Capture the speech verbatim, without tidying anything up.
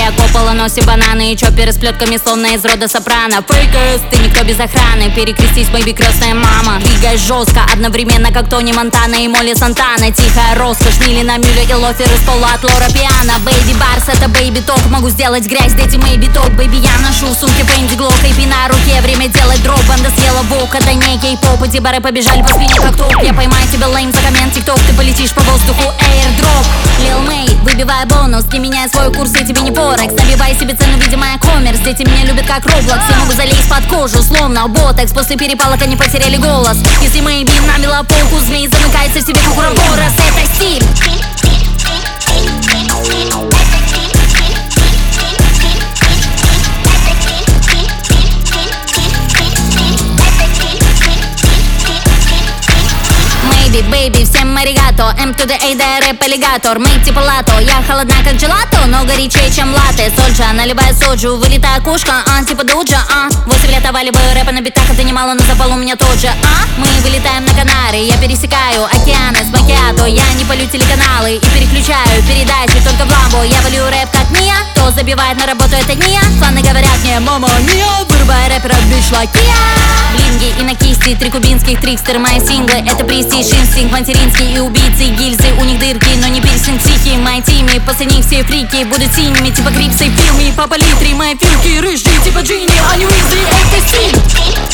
София Коппола, носит бананы и чоперы с плетками, словно из рода сопрано. Фейкерс, ты никто без охраны, перекрестись, бэйби, крестная мама. Двигай жестко, одновременно, как Тони Монтана и Молли Сантана. Тихая роскошь, мили на милю и лофер из пола от Лора Пиано. Бэйби Барс, это бэйби ток, могу сделать грязь, дайте мэйби ток. Бэйби, я ношу в сумке Фэнди Глок, и на руке, время делать дроп. Банда съела вок, это не кей-поп, эти бары побежали по спине как топ. Я поймаю тебя лейм за коммент тик-ток, ты полетишь по воздуху, airdrop. Лил Мэй, выбивай бонус, не меняй свой курс, я тебе не форекс. Набивай себе цену, видимая коммерс, дети меня любят как Роблокс. Я могу залезть под кожу, словно ботекс, после перепалок они потеряли голос. Если мэйби намела полку, змей замыкается в себе как уроборос. Это стиль. Бэйби, всем аригато, М to the A, да, рэп аллигатор. Мейк типа лато, я холодна как джелато, но горячее, чем латте. Соджа, наливай соджу, вылетая кошка, а, типа дуджа, а. Восемь лет оваливаю рэпа на битах, это немало, но запал у меня тот же, а. Мы вылетаем на Канары, я пересекаю океаны с макиато. Я не полю телеканалы и переключаю передачи только в ламбо. Я валю рэп как Мия, кто забивает на работу, это не я. Фаны говорят мне, мама, Мия, вырубай рэпера, бич like я. Блинги и на кисти, три кубинских трикстеры, мои синглы, это престиж, инстинкт материнский и убийцы, гильзы, у них дырки, но не пирсинг психи. Мои тимы, после них все фрики будут синими, типа Крипсы, Филми, по палитре, мои филки рыжие, типа Джинни, они Уизли, это стиль.